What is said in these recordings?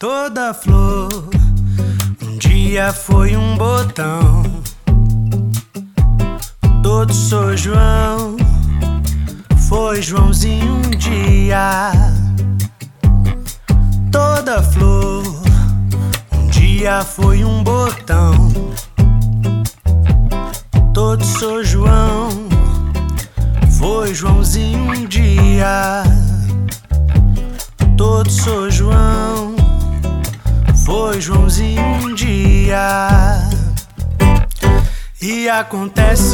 Toda flor um dia foi um botão. Todo São João foi Joãozinho um dia. Toda flor um dia foi um botão. Todo São João foi Joãozinho um dia. Todo São João foi Joãozinho um dia. E acontece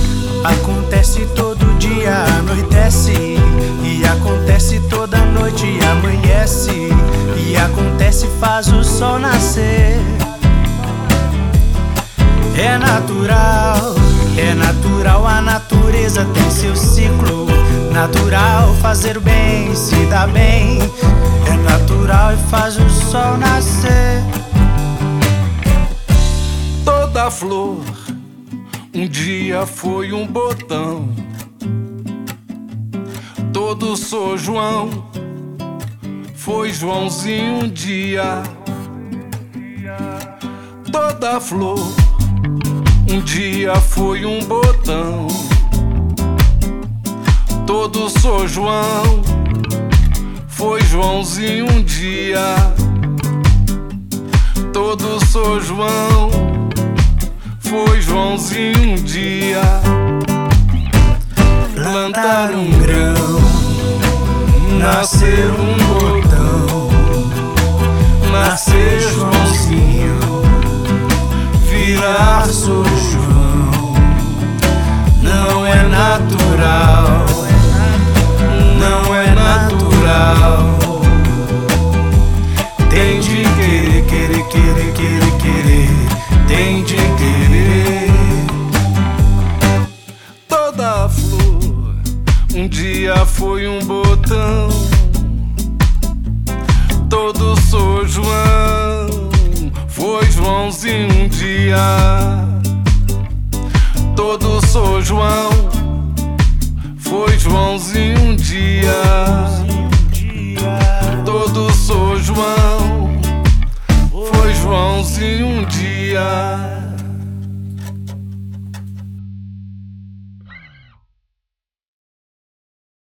todo dia, anoitece. E acontece toda noite, amanhece. E acontece, faz o sol nascer. É natural, a natureza tem seu ciclo. Natural fazer o bem, se dá bem. É natural e faz o sol nascer. Toda flor um dia foi um botão. Todo São João foi Joãozinho um dia. Toda flor um dia foi um botão. Todo São João foi Joãozinho um dia. Todo São João foi Joãozinho um dia. Plantar um grão, nascer um botão, nascer Joãozinho, virar São João. Não é natural, não é natural. Tem de querer, querer, querer, querer, querer. Tem de querer. Toda flor um dia foi um botão. Todo São João foi Joãozinho um dia. Todo São João foi Joãozinho um dia. Todo São João foi Joãozinho um dia.